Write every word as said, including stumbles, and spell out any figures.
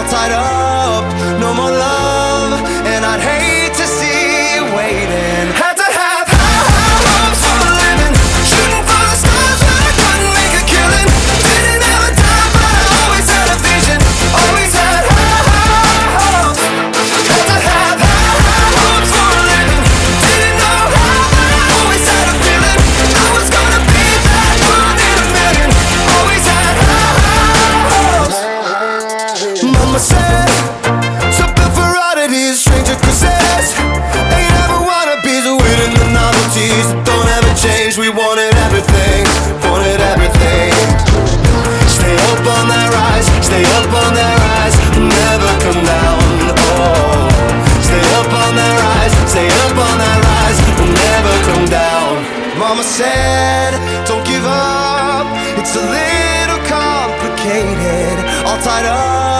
all tied up, no more love, and I'd hate to see you waiting. Had to have high, high hopes for a living, shooting for the stars when I couldn't make a killing. Didn't have a dime, but I always had a vision, always had high, high hopes. Had to have high, high hopes for a living, didn't know how, but I always had a feeling I was gonna be that one in a million. Always had high, high hopes. Mama said, something for oddities, stranger causes. Ain't ever wannabes, waiting the novelties that don't ever change. We wanted everything, wanted everything. Stay up on that rise, stay up on that rise, never come down. Oh, stay up on that rise, stay up on that rise, never come down. Mama said, don't give up, it's a little complicated, all tied up,